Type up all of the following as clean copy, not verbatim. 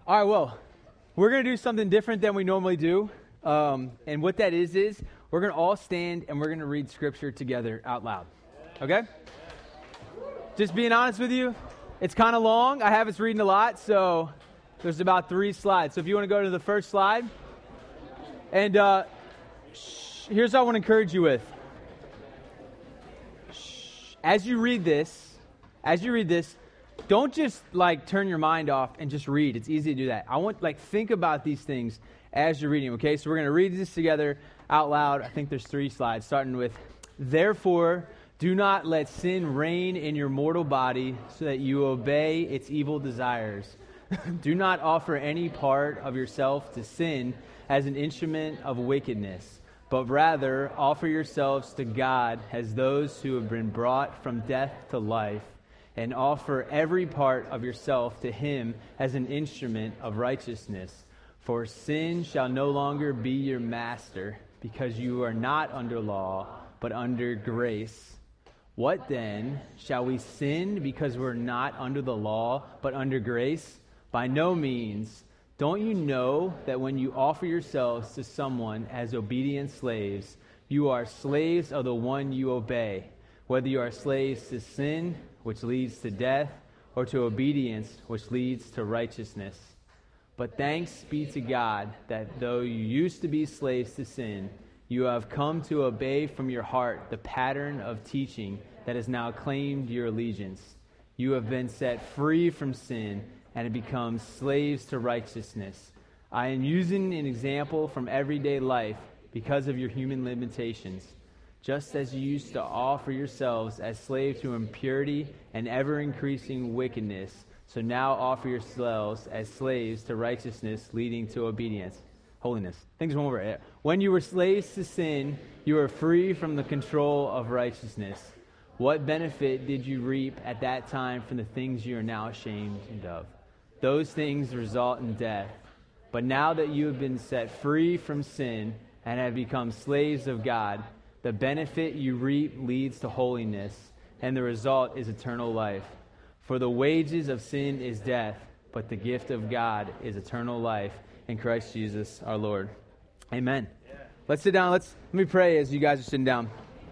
All right, well, we're going to do something different than we normally do. And what that is we're going to all stand and we're going to read Scripture together out loud. Okay? Just being honest with you, it's kind of long. I have us reading a lot, so there's about 3 slides. So if you want to go to the first slide. And here's what I want to encourage you with. As you read this, don't just turn your mind off and just read. It's easy to do that. I want think about these things as you're reading, okay? So we're going to read this together out loud. I think there's 3 slides, starting with, "Therefore, do not let sin reign in your mortal body so that you obey its evil desires. Do not offer any part of yourself to sin as an instrument of wickedness, but rather offer yourselves to God as those who have been brought from death to life, and offer every part of yourself to Him as an instrument of righteousness. For sin shall no longer be your master, because you are not under law, but under grace. What then? Shall we sin because we're not under the law, but under grace? By no means. Don't you know that when you offer yourselves to someone as obedient slaves, you are slaves of the one you obey, whether you are slaves to sin, which leads to death, or to obedience, which leads to righteousness. But thanks be to God that though you used to be slaves to sin, you have come to obey from your heart the pattern of teaching that has now claimed your allegiance. You have been set free from sin and have become slaves to righteousness. I am using an example from everyday life because of your human limitations. Just as you used to offer yourselves as slaves to impurity and ever-increasing wickedness, so now offer yourselves as slaves to righteousness, leading to obedience." Holiness. Things one over it. "When you were slaves to sin, you were free from the control of righteousness. What benefit did you reap at that time from the things you are now ashamed of? Those things result in death. But now that you have been set free from sin and have become slaves of God, the benefit you reap leads to holiness, and the result is eternal life. For the wages of sin is death, but the gift of God is eternal life in Christ Jesus our Lord." Amen. Yeah. Let's sit down. Let me pray as you guys are sitting down.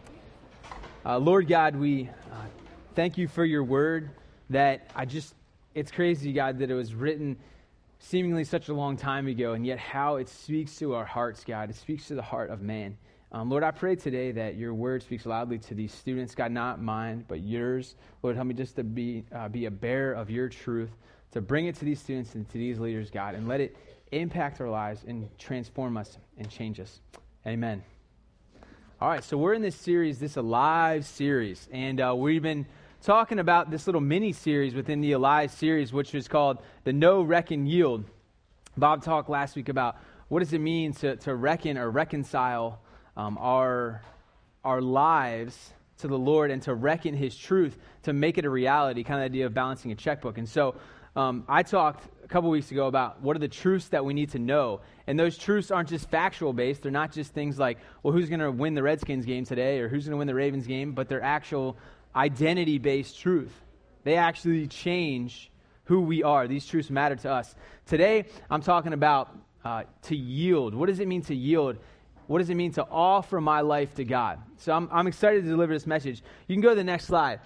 Lord God, we thank you for your word that it's crazy, God, that it was written seemingly such a long time ago, and yet how it speaks to our hearts, God. It speaks to the heart of man. Lord, I pray today that your word speaks loudly to these students, God, not mine, but yours. Lord, help me just to be a bearer of your truth, to bring it to these students and to these leaders, God, and let it impact our lives and transform us and change us. Amen. All right, so we're in this series, this Alive series, and we've been talking about this little mini-series within the Alive series, which was called the Know, Reckon, Yield. Bob talked last week about what does it mean to reckon or reconcile our lives to the Lord and to reckon His truth to make it a reality, kind of the idea of balancing a checkbook. And so I talked a couple weeks ago about what are the truths that we need to know. And those truths aren't just factual based. They're not just things like, well, who's going to win the Redskins game today or who's going to win the Ravens game, but they're actual identity-based truth. They actually change who we are. These truths matter to us. Today, I'm talking about to yield. What does it mean to yield? What does it mean to offer my life to God? So I'm excited to deliver this message. You can go to the next slide.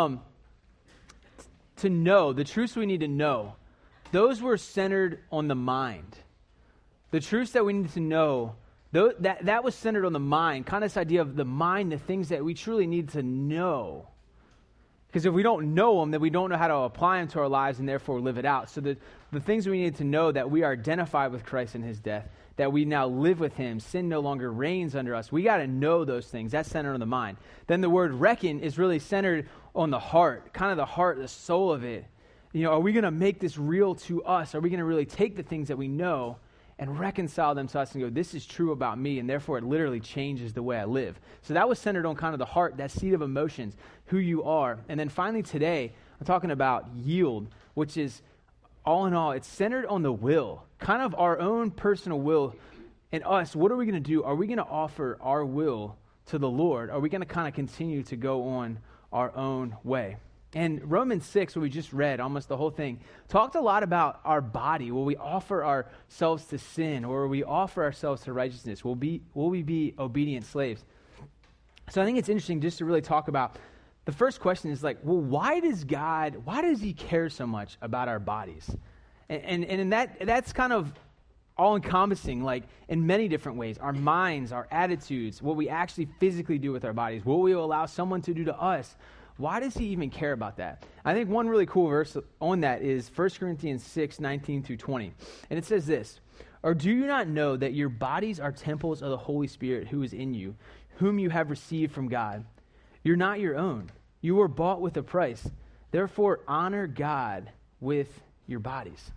To know, the truths we need to know, those were centered on the mind. The truths that we need to know, that was centered on the mind, kind of this idea of the mind, the things that we truly need to know. Because if we don't know them, then we don't know how to apply them to our lives and therefore live it out. So the things we need to know, that we are identified with Christ in His death, that we now live with Him, sin no longer reigns under us. We got to know those things. That's centered on the mind. Then the word reckon is really centered on the heart, kind of the heart, the soul of it. Are we going to make this real to us? Are we going to really take the things that we know and reconcile them to us and go, this is true about me, and therefore it literally changes the way I live. So that was centered on kind of the heart, that seat of emotions, who you are. And then finally today, I'm talking about yield, which is, all in all, it's centered on the will, kind of our own personal will. And us, what are we going to do? Are we going to offer our will to the Lord? Are we going to kind of continue to go on our own way? And Romans 6, what we just read, almost the whole thing, talked a lot about our body. Will we offer ourselves to sin, or will we offer ourselves to righteousness? Will we be obedient slaves? So I think it's interesting just to really talk about, the first question is like, well, why does he care so much about our bodies? And that's kind of all-encompassing, like in many different ways. Our minds, our attitudes, what we actually physically do with our bodies, what we will allow someone to do to us. Why does he even care about that? I think one really cool verse on that is 1 Corinthians 6, 19 through 20. And it says this, "Or do you not know that your bodies are temples of the Holy Spirit who is in you, whom you have received from God? You're not your own. You were bought with a price. Therefore, honor God with your bodies."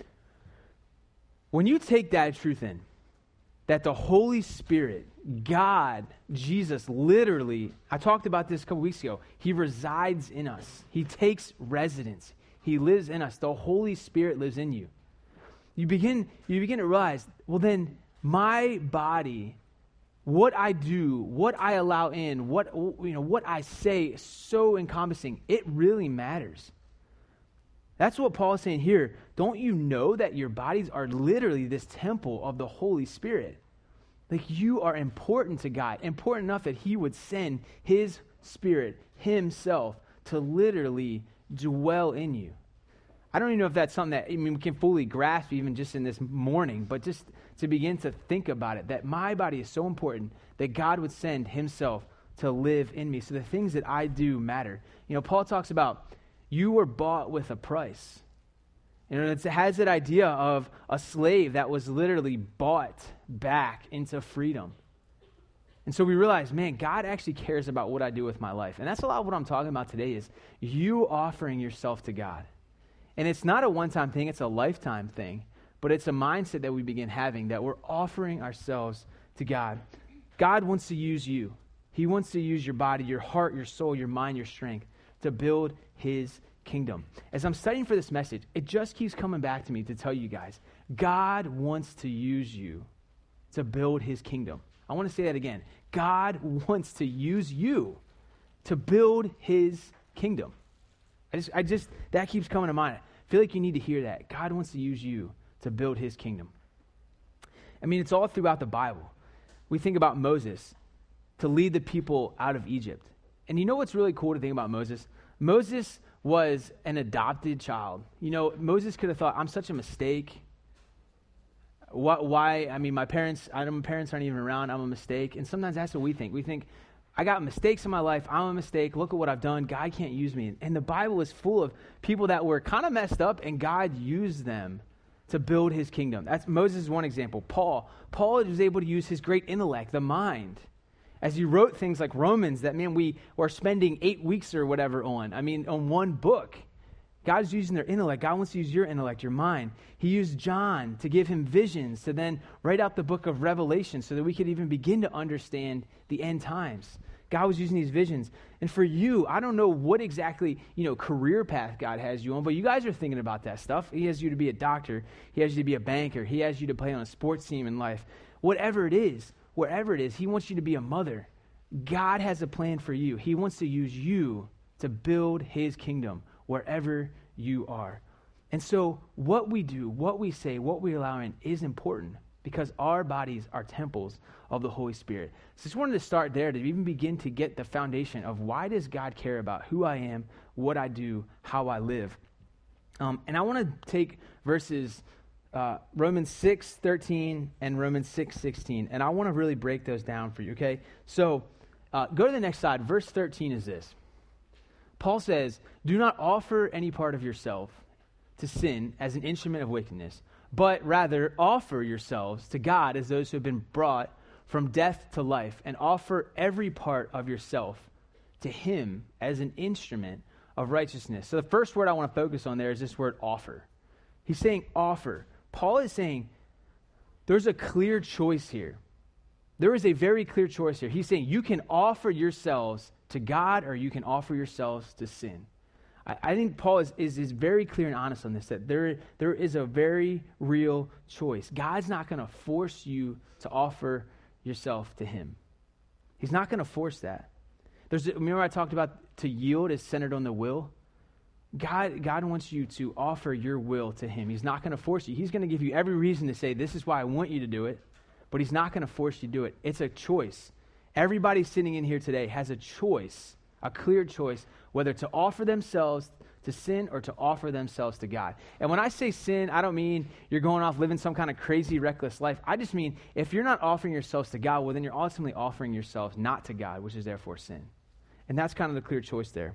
When you take that truth in, that the Holy Spirit, God, Jesus, literally, I talked about this a couple weeks ago, he resides in us. He takes residence. He lives in us. The Holy Spirit lives in you. You begin to realize, well then, my body, what I do, what I allow in, what I say is so encompassing. It really matters. That's what Paul is saying here. Don't you know that your bodies are literally this temple of the Holy Spirit? Like, you are important to God, important enough that he would send his Spirit himself to literally dwell in you. I don't even know if that's something that we can fully grasp even just in this morning, but just to begin to think about it, that my body is so important that God would send himself to live in me. So the things that I do matter. Paul talks about, you were bought with a price. It has that idea of a slave that was literally bought back into freedom. And so we realize, man, God actually cares about what I do with my life. And that's a lot of what I'm talking about today is you offering yourself to God. And it's not a one-time thing, it's a lifetime thing. But it's a mindset that we begin having, that we're offering ourselves to God. God wants to use you. He wants to use your body, your heart, your soul, your mind, your strength to build his kingdom. As I'm studying for this message, it just keeps coming back to me to tell you guys, God wants to use you to build his kingdom. I want to say that again. God wants to use you to build his kingdom. That keeps coming to mind. I feel like you need to hear that. God wants to use you to build his kingdom. It's all throughout the Bible. We think about Moses to lead the people out of Egypt. And you know what's really cool to think about Moses? Moses was an adopted child. Moses could have thought, I'm such a mistake. Why? My parents aren't even around. I'm a mistake. And sometimes that's what we think. We think, I got mistakes in my life. I'm a mistake. Look at what I've done. God can't use me. And the Bible is full of people that were kind of messed up, and God used them to build his kingdom. That's Moses is one example. Paul was able to use his great intellect, the mind, as he wrote things like Romans that, man, we were spending 8 weeks or whatever on one book. God's using their intellect. God wants to use your intellect, your mind. He used John to give him visions to then write out the book of Revelation so that we could even begin to understand the end times. God was using these visions. And for you, I don't know what exactly, career path God has you on, but you guys are thinking about that stuff. He has you to be a doctor. He has you to be a banker. He has you to play on a sports team in life. Whatever it is, wherever it is, he wants you to be a mother. God has a plan for you. He wants to use you to build his kingdom wherever you are. And so what we do, what we say, what we allow in is important because our bodies are temples of the Holy Spirit. So I just wanted to start there to even begin to get the foundation of why does God care about who I am, what I do, how I live. And I want to take verses Romans 6:13 and Romans 6:16, and I want to really break those down for you, okay? So go to the next slide. Verse 13 is this. Paul says, do not offer any part of yourself to sin as an instrument of wickedness, but rather offer yourselves to God as those who have been brought from death to life, and offer every part of yourself to him as an instrument of righteousness. So the first word I want to focus on there is this word offer. He's saying offer. Paul is saying there's a clear choice here. There is a very clear choice here. He's saying you can offer yourselves to God or you can offer yourselves to sin. I think Paul is very clear and honest on this, that there is a very real choice. God's not going to force you to offer yourself to him. He's not going to force that. Remember I talked about to yield is centered on the will? God wants you to offer your will to him. He's not going to force you. He's going to give you every reason to say, this is why I want you to do it, but he's not going to force you to do it. It's a choice. Everybody sitting in here today has a choice, a clear choice, whether to offer themselves to sin or to offer themselves to God. And when I say sin, I don't mean you're going off living some kind of crazy, reckless life. I just mean if you're not offering yourselves to God, well, then you're ultimately offering yourselves not to God, which is therefore sin. And that's kind of the clear choice there.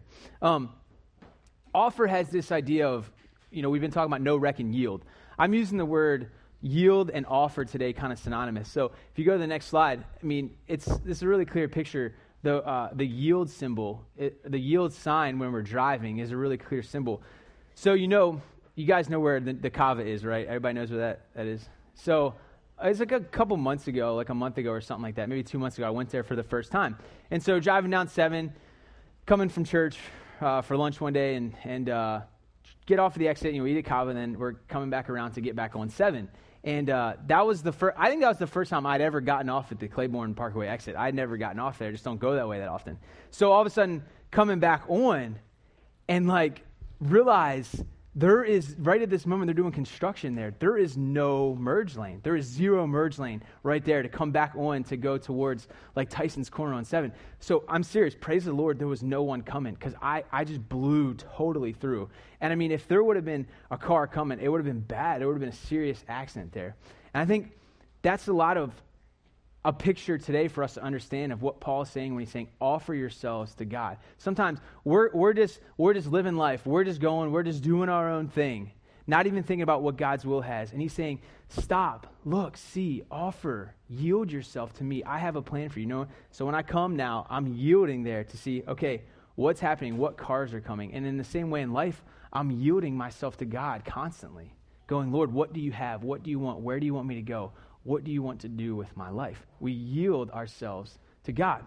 Offer has this idea of, we've been talking about no, wreck, and yield. I'm using the word yield and offer today kind of synonymous. So if you go to the next slide, this is a really clear picture. The yield symbol, the yield sign when we're driving is a really clear symbol. So you guys know where the Cava is, right? Everybody knows where that is. So it's like a couple months ago, like a month ago or something like that, maybe 2 months ago, I went there for the first time. And so driving down 7, coming from church for lunch one day and get off of the exit, eat at Cava, and then we're coming back around to get back on 7. And that was the first time I'd ever gotten off at the Claiborne Parkway exit. I'd never gotten off there. I just don't go that way that often. So all of a sudden, coming back on and realize there is, right at this moment, they're doing construction there. There is no merge lane. There is 0 merge lane right there to come back on to go towards Tyson's Corner on 7. So I'm serious. Praise the Lord, there was no one coming because I just blew totally through. And if there would have been a car coming, it would have been bad. It would have been a serious accident there. And I think that's a lot of a picture today for us to understand of what Paul is saying when he's saying, offer yourselves to God. Sometimes we're just living life. We're just doing our own thing, not even thinking about what God's will has. And he's saying, stop, look, see, offer, yield yourself to me. I have a plan for you. So when I come now, I'm yielding there to see, okay, what's happening? What cars are coming? And in the same way in life, I'm yielding myself to God constantly, going, Lord, what do you have? What do you want? Where do you want me to go? What do you want to do with my life? We yield ourselves to God.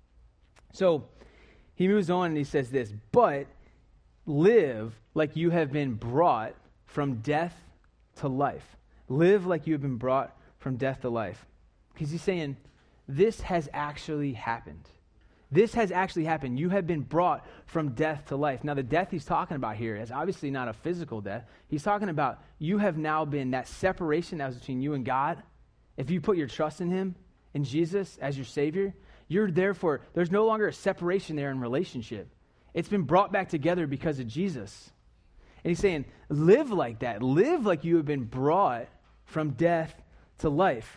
So he moves on and he says this, but live like you have been brought from death to life. Live like you have been brought from death to life. Because he's saying, this has actually happened. This has actually happened. You have been brought from death to life. Now, the death he's talking about here is obviously not a physical death. He's talking about you have now been, that separation that was between you and God. If you put your trust in him, in Jesus as your Savior, there's no longer a separation there in relationship. It's been brought back together because of Jesus. And he's saying, live like that. Live like you have been brought from death to life.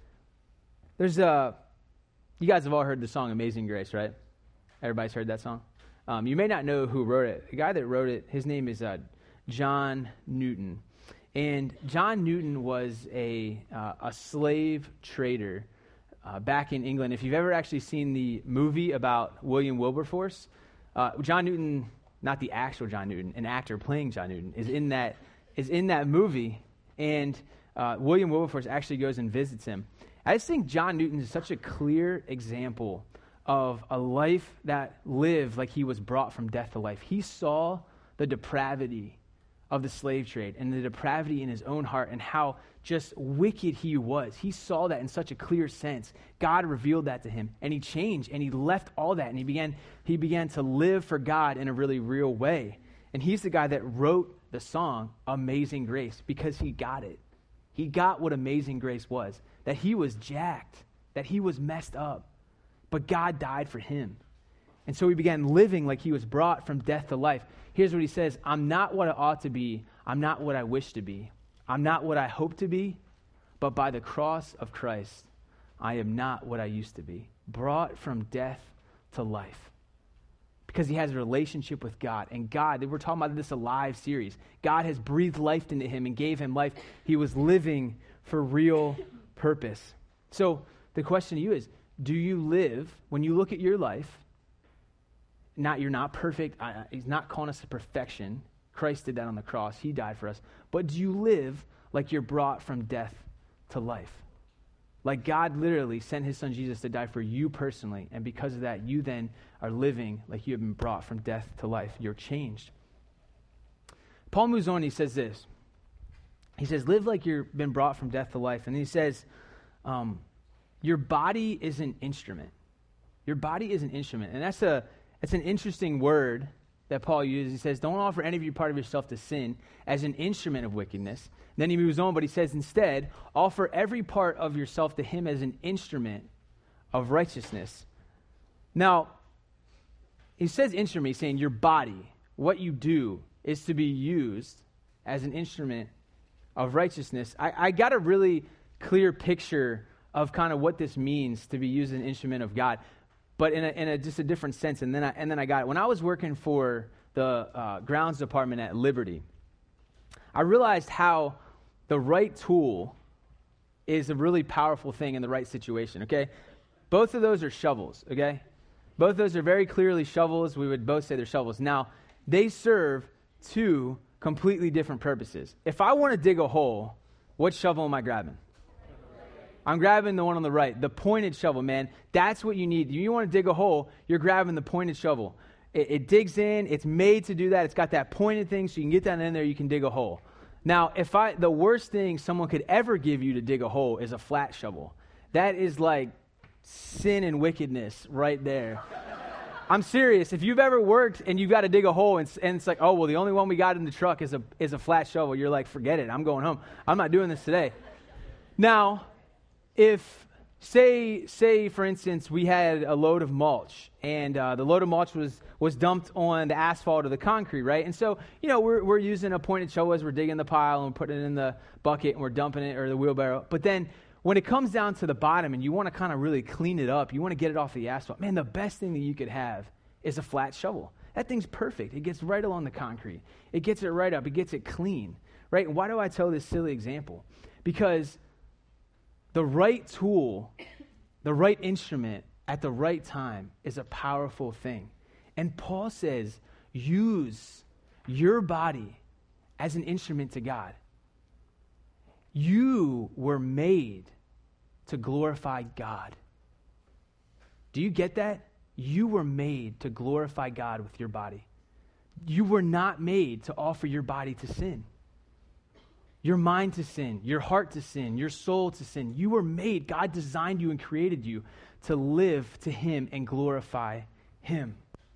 You guys have all heard the song Amazing Grace, right? Everybody's heard that song? You may not know who wrote it. The guy that wrote it, his name is John Newton. And John Newton was a slave trader back in England. If you've ever actually seen the movie about William Wilberforce, John Newton, not the actual John Newton, an actor playing John Newton, is in that movie. And William Wilberforce actually goes and visits him. I just think John Newton is such a clear example of a life that lived like he was brought from death to life. He saw the depravity of the slave trade and the depravity in his own heart and how just wicked he was. He saw that in such a clear sense. God revealed that to him, and he changed, and he left all that, and he began to live for God in a really real way. And he's the guy that wrote the song Amazing Grace because he got it. He got what Amazing Grace was, that he was jacked, that he was messed up, but God died for him. And so he began living like he was brought from death to life. Here's what he says, I'm not what I ought to be. I'm not what I wish to be. I'm not what I hope to be. But by the cross of Christ, I am not what I used to be. Brought from death to life. Because he has a relationship with God. And God, we're talking about this Alive series. God has breathed life into him and gave him life. He was living for real purpose. So the question to you is, do you live, when you look at your life, you're not perfect. He's not calling us to perfection. Christ did that on the cross. He died for us. But do you live like you're brought from death to life? Like God literally sent his son Jesus to die for you personally. And because of that, you then are living like you have been brought from death to life. You're changed. Paul moves on and he says this. He says, live like you've been brought from death to life. And he says, your body is an instrument. Your body is an instrument. And that's an interesting word that Paul uses. He says, don't offer any of your part of yourself to sin as an instrument of wickedness. Then he moves on, but he says, instead, offer every part of yourself to him as an instrument of righteousness. Now, he says instrument, he's saying your body, what you do, is to be used as an instrument of righteousness. I got a really clear picture of kind of what this means to be used as an instrument of God, but in a just a different sense. And then I got it. When I was working for the grounds department at Liberty, I realized how the right tool is a really powerful thing in the right situation, okay? Both of those are shovels, okay? Both of those are very clearly shovels. We would both say they're shovels. Now, they serve two completely different purposes. If I want to dig a hole, what shovel am I grabbing? I'm grabbing the one on the right, the pointed shovel, man. That's what you need. You want to dig a hole, you're grabbing the pointed shovel. It digs in. It's made to do that. It's got that pointed thing, so you can get down in there, you can dig a hole. Now, the worst thing someone could ever give you to dig a hole is a flat shovel. That is like sin and wickedness right there. I'm serious. If you've ever worked and you've got to dig a hole and it's like, oh, well, the only one we got in the truck is a flat shovel, you're like, forget it. I'm going home. I'm not doing this today. Now, if, say for instance, we had a load of mulch and the load of mulch was dumped on the asphalt or the concrete, right? And so, we're using a pointed shovel as we're digging the pile and putting it in the bucket and we're dumping it, or the wheelbarrow. But then when it comes down to the bottom and you want to kind of really clean it up, you want to get it off the asphalt, man, the best thing that you could have is a flat shovel. That thing's perfect. It gets right along the concrete. It gets it right up. It gets it clean, right? And why do I tell this silly example? Because the right tool, the right instrument at the right time is a powerful thing. And Paul says, use your body as an instrument to God. You were made to glorify God. Do you get that? You were made to glorify God with your body. You were not made to offer your body to sin. Your mind to sin, your heart to sin, your soul to sin. You were made, God designed you and created you to live to him and glorify him.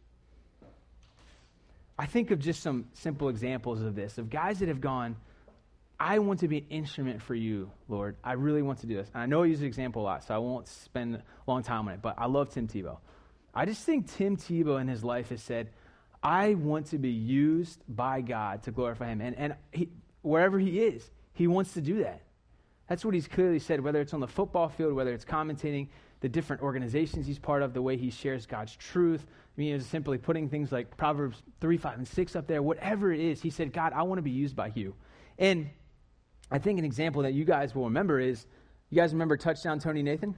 I think of just some simple examples of this, of guys that have gone, I want to be an instrument for you, Lord. I really want to do this. And I know I use the example a lot, so I won't spend a long time on it, but I love Tim Tebow. I just think Tim Tebow in his life has said, I want to be used by God to glorify him. And he, wherever he is, he wants to do that. That's what he's clearly said, whether it's on the football field, whether it's commentating the different organizations he's part of, the way he shares God's truth. I mean, it's simply putting things like Proverbs 3, 5, and 6 up there. Whatever it is, he said, God, I want to be used by you. And I think an example that you guys will remember is, you guys remember Touchdown Tony Nathan?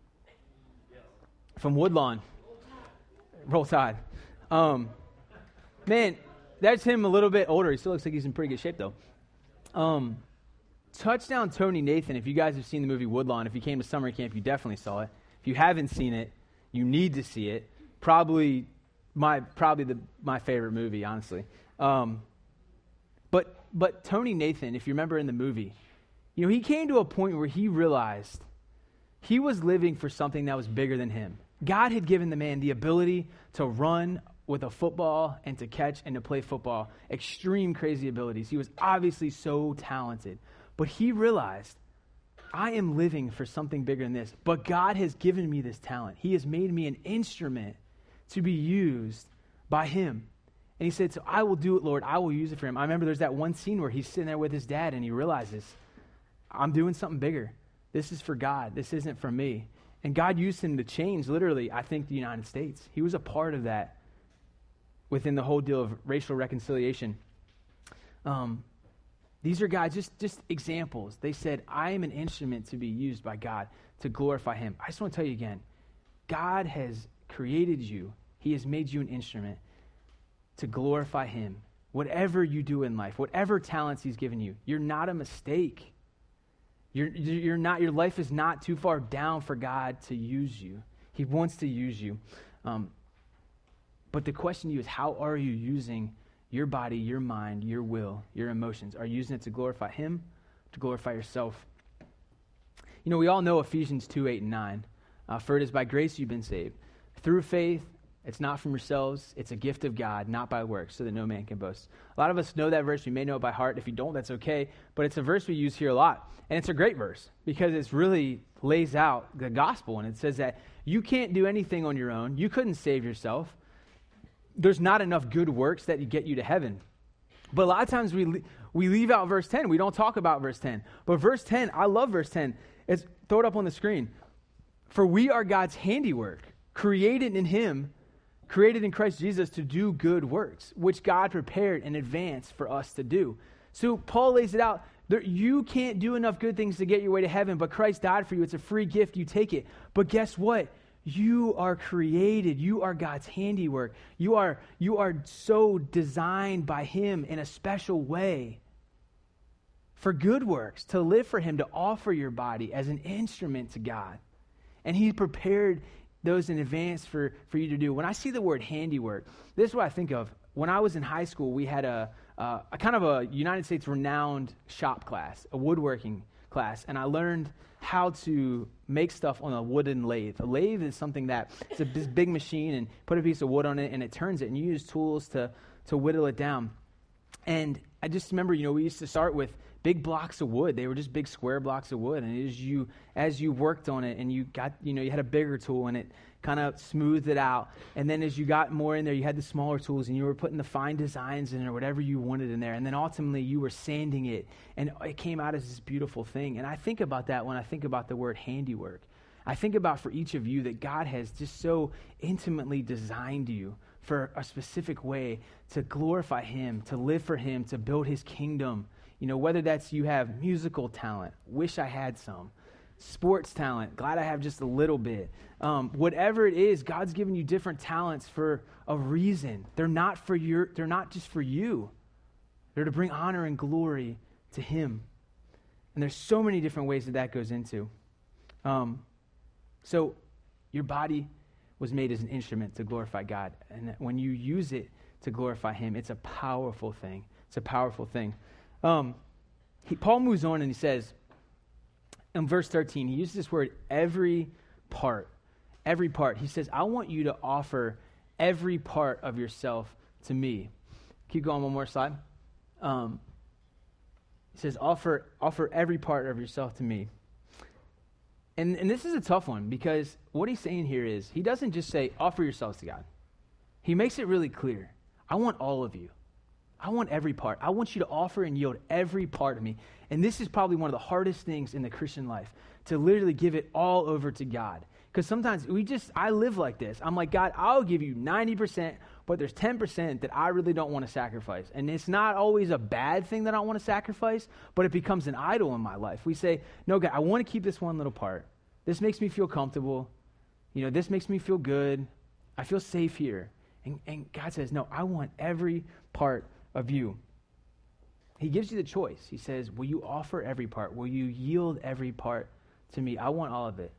From Woodlawn. Roll Tide. Man, that's him a little bit older. He still looks like he's in pretty good shape, though. Touchdown Tony Nathan, if you guys have seen the movie Woodlawn, if you came to summer camp, you definitely saw it. If you haven't seen it, you need to see it. Probably my favorite movie, honestly. But Tony Nathan, if you remember in the movie, he came to a point where he realized he was living for something that was bigger than him. God had given the man the ability to run with a football and to catch and to play football. Extreme crazy abilities. He was obviously so talented. But he realized, I am living for something bigger than this. But God has given me this talent. He has made me an instrument to be used by him. And he said, so I will do it, Lord. I will use it for him. I remember there's that one scene where he's sitting there with his dad and he realizes, I'm doing something bigger. This is for God. This isn't for me. And God used him to change, literally, I think, the United States. He was a part of that within the whole deal of racial reconciliation. These are guys, just examples. They said, I am an instrument to be used by God to glorify him. I just want to tell you again, God has created you. He has made you an instrument to glorify him. Whatever you do in life, whatever talents he's given you, you're not a mistake. You're not. Your life is not too far down for God to use you. He wants to use you. But the question to you is, how are you using your body, your mind, your will, your emotions? Are you using it to glorify him, to glorify yourself? We all know Ephesians 2, 8, and 9. For it is by grace you've been saved, through faith, It's not from yourselves. It's a gift of God, not by works, so that no man can boast. A lot of us know that verse. We may know it by heart. If you don't, that's okay. But it's a verse we use here a lot. And it's a great verse because it really lays out the gospel. And it says that you can't do anything on your own. You couldn't save yourself. There's not enough good works that get you to heaven. But a lot of times we leave out verse 10. We don't talk about verse 10. But verse 10, I love verse 10. Throw it up on the screen. For we are God's handiwork, created in Christ Jesus to do good works, which God prepared in advance for us to do. So Paul lays it out. You can't do enough good things to get your way to heaven, but Christ died for you. It's a free gift. You take it. But guess what? You are created. You are God's handiwork. You are so designed by him in a special way for good works, to live for him, to offer your body as an instrument to God. And he prepared those in advance for you to do. When I see the word handiwork, this is what I think of. When I was in high school, we had a kind of a United States renowned shop class, a woodworking class, and I learned how to make stuff on a wooden lathe. A lathe is something that it's this big machine, and put a piece of wood on it, and it turns it, and you use tools to whittle it down. And I just remember, we used to start with big blocks of wood. They were just big square blocks of wood. And as you worked on it and you got, you had a bigger tool and it kind of smoothed it out. And then as you got more in there, you had the smaller tools and you were putting the fine designs in or whatever you wanted in there. And then ultimately you were sanding it and it came out as this beautiful thing. And I think about that when I think about the word handiwork. I think about for each of you that God has just so intimately designed you for a specific way to glorify him, to live for him, to build his kingdom. Whether that's you have musical talent, wish I had some, sports talent, glad I have just a little bit. Whatever it is, God's given you different talents for a reason. They're not just for you. They're to bring honor and glory to him. And there's so many different ways that goes into. So your body was made as an instrument to glorify God. And when you use it to glorify him, it's a powerful thing. It's a powerful thing. Paul moves on and he says, in verse 13, he uses this word, every part. He says, I want you to offer every part of yourself to me. Keep going one more slide. He says, offer every part of yourself to me. And this is a tough one because what he's saying here is, he doesn't just say, offer yourselves to God. He makes it really clear. I want all of you. I want every part. I want you to offer and yield every part of me. And this is probably one of the hardest things in the Christian life, to literally give it all over to God. Because sometimes I live like this. I'm like, God, I'll give you 90%, but there's 10% that I really don't want to sacrifice. And it's not always a bad thing that I want to sacrifice, but it becomes an idol in my life. We say, no, God, I want to keep this one little part. This makes me feel comfortable. This makes me feel good. I feel safe here. And God says, no, I want every part of you. He gives you the choice. He says, will you offer every part? Will you yield every part to me? I want all of it.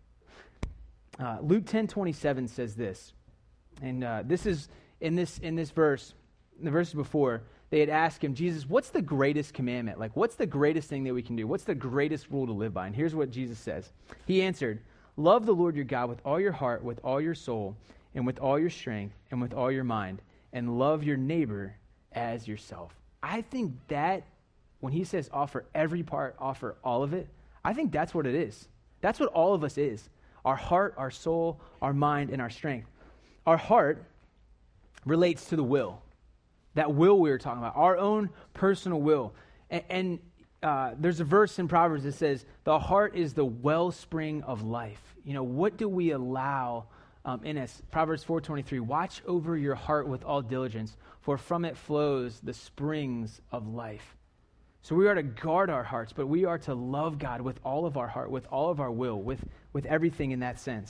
Luke 10:27 says this, and this is in this verse, in the verses before, they had asked him, Jesus, what's the greatest commandment? Like, what's the greatest thing that we can do? What's the greatest rule to live by? And here's what Jesus says. He answered, love the Lord your God with all your heart, with all your soul, and with all your strength, and with all your mind, and love your neighbor as yourself. I think that when he says offer every part, offer all of it, I think that's what it is. That's what all of us is. Our heart, our soul, our mind, and our strength. Our heart relates to the will. That will we were talking about, our own personal will. And there's a verse in Proverbs that says, the heart is the wellspring of life. What do we allow in us? Proverbs 4:23, watch over your heart with all diligence, for from it flows the springs of life. So we are to guard our hearts, but we are to love God with all of our heart, with all of our will, with everything in that sense.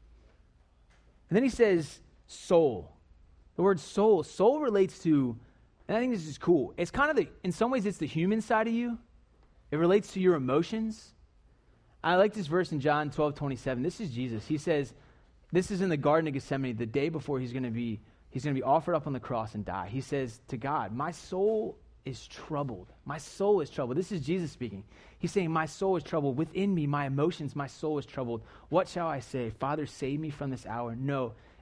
And then he says soul. The word soul relates to, and I think this is cool, it's kind of in some ways it's the human side of you. It relates to your emotions. I like this verse in John 12:27. This is Jesus. He says, this is in the Garden of Gethsemane, the day before he's going to be offered up on the cross and die. He says to God, my soul is troubled. My soul is troubled. This is Jesus speaking. He's saying, my soul is troubled. Within me, my emotions, my soul is troubled. What shall I say? Father, save me from this hour. No,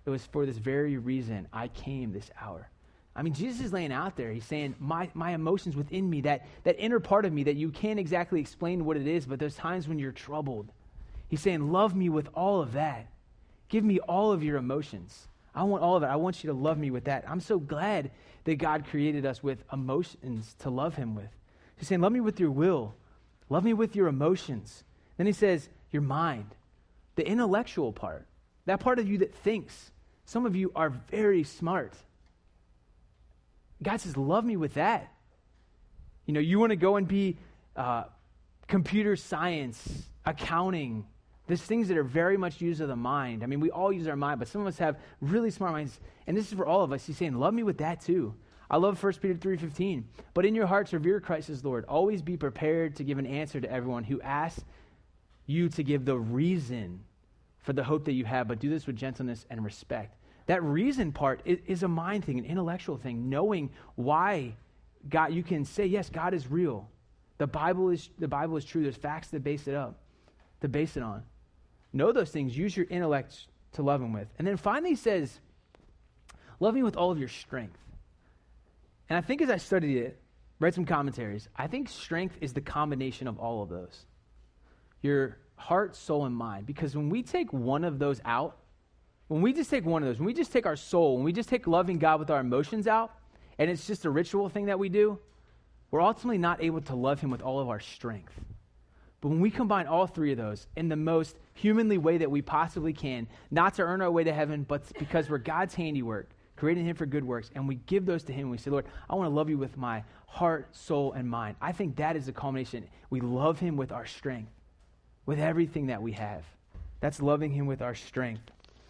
it was for this very reason I came this hour. I mean, Jesus is laying out there. He's saying, my emotions within me, that inner part of me that you can't exactly explain what it is, but there's times when you're troubled. He's saying, love me with all of that. Give me all of your emotions. I want all of it. I want you to love me with that. I'm so glad that God created us with emotions to love him with. He's saying, love me with your will. Love me with your emotions. Then he says, your mind, the intellectual part, that part of you that thinks. Some of you are very smart. God says, love me with that. You know, you want to go and be computer science, accounting, there's things that are very much used of the mind. I mean, we all use our mind, but some of us have really smart minds. And this is for all of us. He's saying, love me with that too. I love 1 Peter 3:15. But in your hearts, revere Christ as Lord. Always be prepared to give an answer to everyone who asks you to give the reason for the hope that you have, but do this with gentleness and respect. That reason part is a mind thing, an intellectual thing, knowing why God, you can say, yes, God is real. The Bible is true. There's facts that base it on. Know those things. Use your intellect to love him with. And then finally he says, love me with all of your strength. And I think as I studied it, read some commentaries, I think strength is the combination of all of those. Your heart, soul, and mind. Because when we take one of those out, when we just take one of those, when we just take our soul, when we just take loving God with our emotions out, and it's just a ritual thing that we do, we're ultimately not able to love him with all of our strength. But when we combine all three of those in the most humanly way that we possibly can, not to earn our way to heaven, but because we're God's handiwork, creating him for good works, and we give those to him, we say, Lord, I want to love you with my heart, soul, and mind. I think that is the culmination. We love him with our strength, with everything that we have. That's loving him with our strength.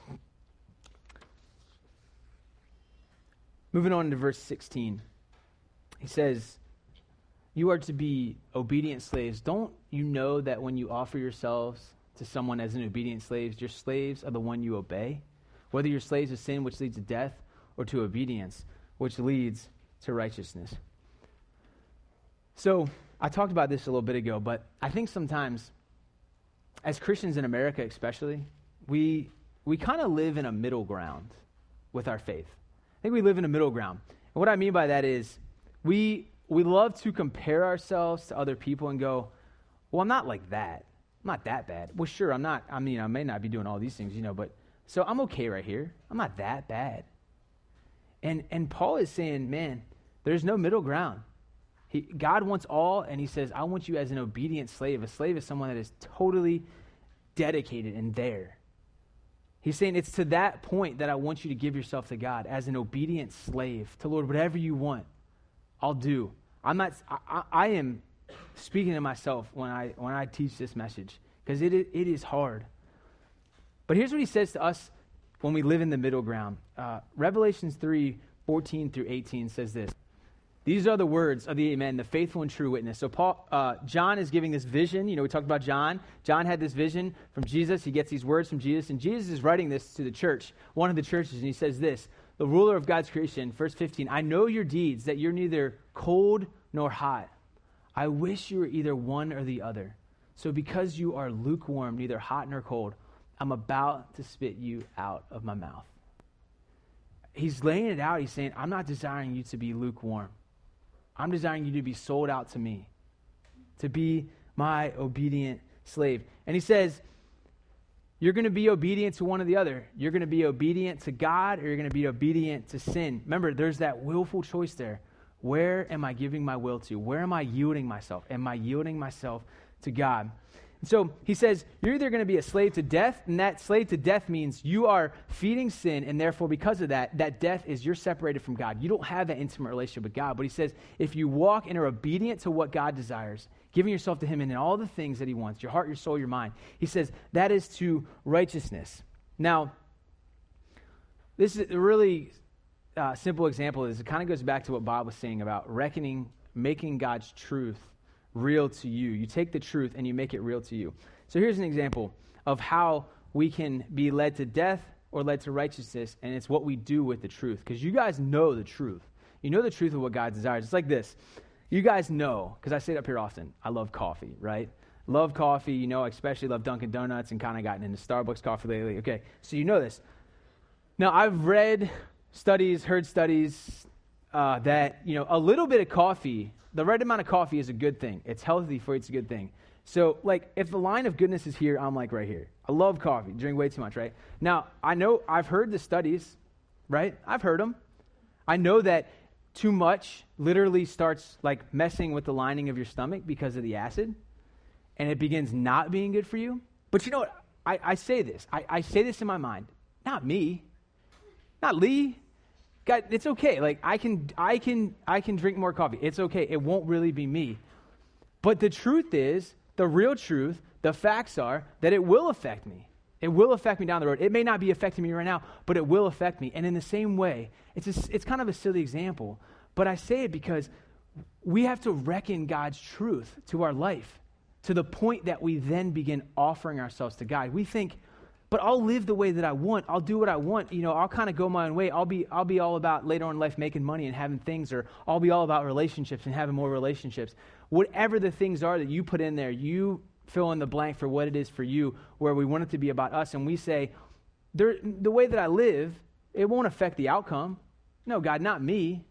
Moving on to verse 16. He says, you are to be obedient slaves. Don't you know that when you offer yourselves to someone as an obedient slave, your slaves are the one you obey? Whether you're slaves of sin, which leads to death, or to obedience, which leads to righteousness. So, I talked about this a little bit ago, but I think sometimes, as Christians in America especially, we kind of live in a middle ground with our faith. I think we live in a middle ground. And what I mean by that is, we love to compare ourselves to other people and go, well, I'm not like that. I'm not that bad. Well, sure, I'm not. I mean, I may not be doing all these things, but so I'm okay right here. I'm not that bad. And Paul is saying, man, there's no middle ground. God wants all, and he says, I want you as an obedient slave. A slave is someone that is totally dedicated and there. He's saying it's to that point that I want you to give yourself to God as an obedient slave to Lord, whatever you want, I'll do. I am speaking to myself when I teach this message because it is hard. But here's what he says to us when we live in the middle ground. Revelations 3:14-18 says this. These are the words of the Amen, the faithful and true witness. So John is giving this vision. We talked about John. John had this vision from Jesus. He gets these words from Jesus, and Jesus is writing this to the church, one of the churches, and he says this, the ruler of God's creation, verse 15, I know your deeds, that you're neither cold nor hot. I wish you were either one or the other. So because you are lukewarm, neither hot nor cold, I'm about to spit you out of my mouth. He's laying it out. He's saying, I'm not desiring you to be lukewarm. I'm desiring you to be sold out to me, to be my obedient slave. And he says, you're going to be obedient to one or the other. You're going to be obedient to God, or you're going to be obedient to sin. Remember, there's that willful choice there. Where am I giving my will to? Where am I yielding myself? Am I yielding myself to God? And so he says, you're either going to be a slave to death, and that slave to death means you are feeding sin, and therefore because of that, that death is you're separated from God. You don't have that intimate relationship with God. But he says, if you walk and are obedient to what God desires, giving yourself to him and in all the things that he wants, your heart, your soul, your mind, he says, that is to righteousness. Now, this is a really simple example of this. It kind of goes back to what Bob was saying about reckoning, making God's truth real to you. You take the truth and you make it real to you. So here's an example of how we can be led to death or led to righteousness, and it's what we do with the truth. Because you guys know the truth. You know the truth of what God desires. It's like this. You guys know, because I say it up here often, I love coffee, right? Love coffee, I especially love Dunkin' Donuts and kind of gotten into Starbucks coffee lately. Okay, so you know this. Now, I've read studies, heard studies that, a little bit of coffee, the right amount of coffee is a good thing. It's healthy for you. It's a good thing. So, if the line of goodness is here, I'm right here. I love coffee. Drink way too much, right? Now, I've heard the studies, right? I've heard them. I know that too much literally starts, messing with the lining of your stomach because of the acid, and it begins not being good for you. But you know what? I say this. I say this in my mind. Not me. Not Lee. God, it's okay. I can drink more coffee. It's okay. It won't really be me. But the truth is, the real truth, the facts are that it will affect me. It will affect me down the road. It may not be affecting me right now, but it will affect me. And in the same way, it's kind of a silly example, but I say it because we have to reckon God's truth to our life to the point that we then begin offering ourselves to God. We think, but I'll live the way that I want. I'll do what I want. I'll kind of go my own way. I'll be all about later on in life making money and having things, or I'll be all about relationships and having more relationships. Whatever the things are that you put in there, you fill in the blank for what it is for you, where we want it to be about us. And we say, the way that I live, it won't affect the outcome. No, God, not me.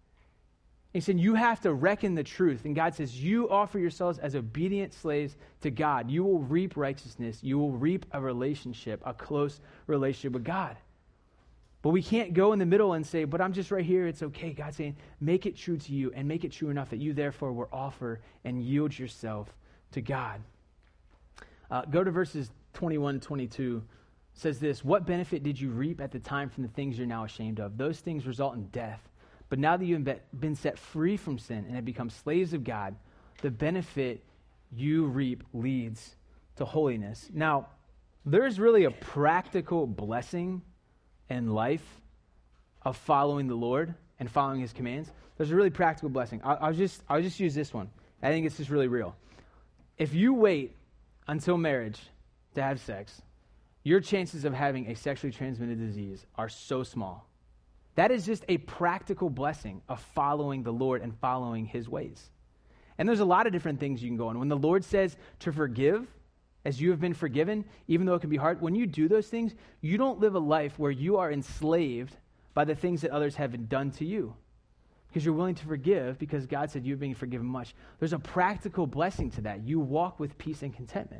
He said, you have to reckon the truth. And God says, you offer yourselves as obedient slaves to God. You will reap righteousness. You will reap a relationship, a close relationship with God. But we can't go in the middle and say, but I'm just right here. It's okay. God's saying, make it true to you and make it true enough that you therefore will offer and yield yourself to God. Go to verses 21 and 22. It says this, what benefit did you reap at the time from the things you're now ashamed of? Those things result in death. But now that you've been set free from sin and have become slaves of God, the benefit you reap leads to holiness. Now, there's really a practical blessing in life of following the Lord and following his commands. There's a really practical blessing. I'll just use this one. I think it's just really real. If you wait until marriage to have sex, your chances of having a sexually transmitted disease are so small. That is just a practical blessing of following the Lord and following his ways. And there's a lot of different things you can go on. When the Lord says to forgive as you have been forgiven, even though it can be hard, when you do those things, you don't live a life where you are enslaved by the things that others have done to you. Because you're willing to forgive because God said you're being forgiven much. There's a practical blessing to that. You walk with peace and contentment.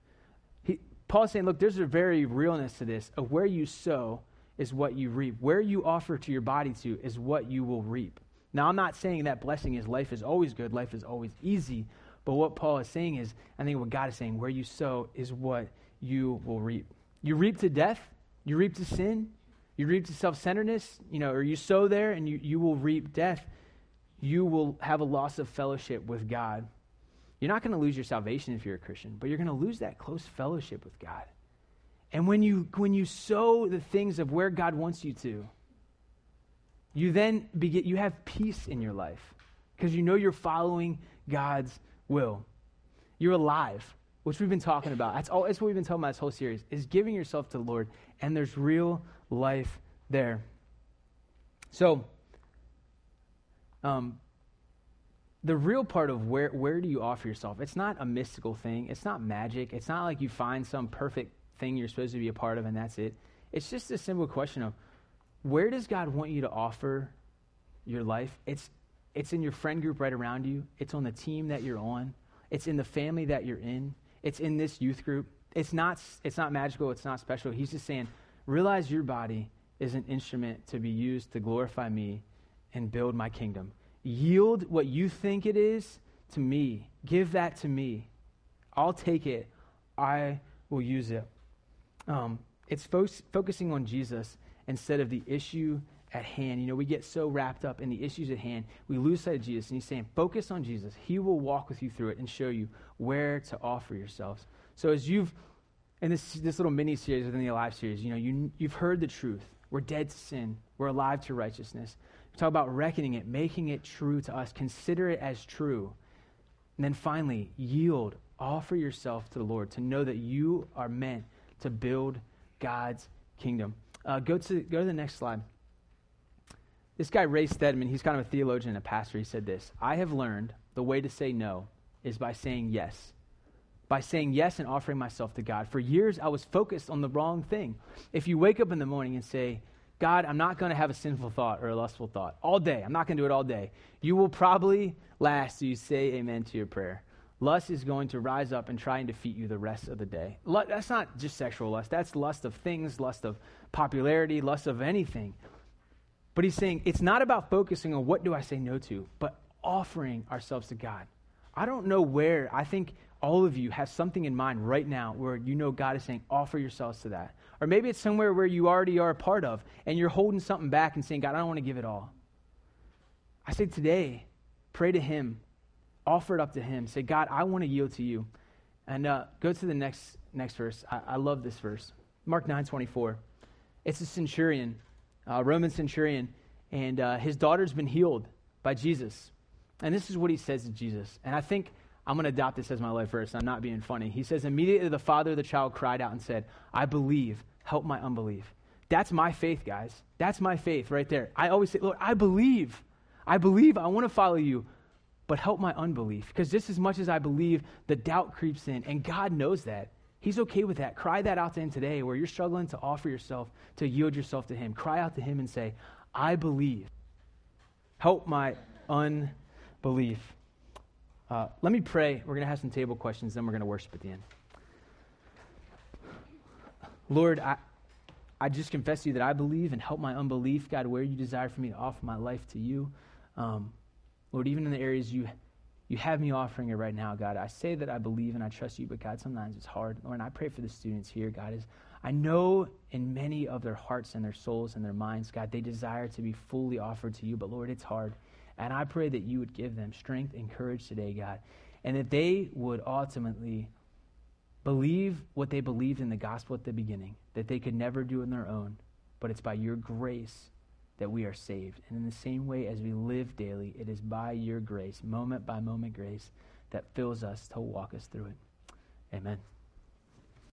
Paul's saying, look, there's a very realness to this of where you sow is what you reap. Where you offer to your body to is what you will reap. Now, I'm not saying that blessing is life is always good, life is always easy, but what Paul is saying is, I think what God is saying, where you sow is what you will reap. You reap to death, you reap to sin, you reap to self-centeredness, or you sow there and you will reap death. You will have a loss of fellowship with God. You're not going to lose your salvation if you're a Christian, but you're going to lose that close fellowship with God. And when you sow the things of where God wants you to, you have peace in your life because you know you're following God's will. You're alive, which we've been talking about. That's what we've been talking about this whole series, is giving yourself to the Lord, and there's real life there. So, the real part of where do you offer yourself? It's not a mystical thing. It's not magic. It's not like you find some perfect thing you're supposed to be a part of and that's it. It's just a simple question of where does God want you to offer your life? It's in your friend group right around you. It's on the team that you're on. It's in the family that you're in. It's in this youth group. It's not magical. It's not special. He's just saying, realize your body is an instrument to be used to glorify me and build my kingdom. Yield what you think it is to me. Give that to me. I'll take it. I will use it. It's focusing on Jesus instead of the issue at hand. We get so wrapped up in the issues at hand, we lose sight of Jesus. And he's saying, focus on Jesus. He will walk with you through it and show you where to offer yourselves. So as you've, in this little mini-series within the Alive series, you've heard the truth. We're dead to sin. We're alive to righteousness. We talk about reckoning it, making it true to us. Consider it as true. And then finally, yield. Offer yourself to the Lord to know that you are meant to build God's kingdom. Go to the next slide. This guy, Ray Stedman, he's kind of a theologian and a pastor. He said this, I have learned the way to say no is by saying yes. By saying yes and offering myself to God. For years, I was focused on the wrong thing. If you wake up in the morning and say, God, I'm not going to have a sinful thought or a lustful thought all day. I'm not going to do it all day. You will probably last till you say amen to your prayer. Lust is going to rise up and try and defeat you the rest of the day. That's not just sexual lust. That's lust of things, lust of popularity, lust of anything. But he's saying it's not about focusing on what do I say no to, but offering ourselves to God. I don't know where. I think all of you have something in mind right now where you know God is saying offer yourselves to that. Or maybe it's somewhere where you already are a part of and you're holding something back and saying, God, I don't want to give it all. I say today, pray to him. Offer it up to him. Say, God, I want to yield to you. And go to the next verse. I love this verse. Mark 9:24. It's a centurion, Roman centurion, and his daughter's been healed by Jesus. And this is what he says to Jesus. And I think I'm going to adopt this as my life verse. I'm not being funny. He says, immediately the father of the child cried out and said, I believe, help my unbelief. That's my faith, guys. That's my faith right there. I always say, Lord, I believe. I want to follow you. But help my unbelief. Because just as much as I believe, the doubt creeps in. And God knows that. He's okay with that. Cry that out to him today where you're struggling to offer yourself, to yield yourself to him. Cry out to him and say, I believe. Help my unbelief. Let me pray. We're going to have some table questions, then we're going to worship at the end. Lord, I just confess to you that I believe and help my unbelief. God, where you desire for me to offer my life to you. Lord, even in the areas you have me offering it right now, God, I say that I believe and I trust you, but God, sometimes it's hard. Lord, and I pray for the students here, God, I know in many of their hearts and their souls and their minds, God, they desire to be fully offered to you, but Lord, it's hard. And I pray that you would give them strength and courage today, God, and that they would ultimately believe what they believed in the gospel at the beginning, that they could never do it on their own, but it's by your grace that we are saved. And in the same way as we live daily, it is by your grace, moment by moment grace, that fills us to walk us through it. Amen.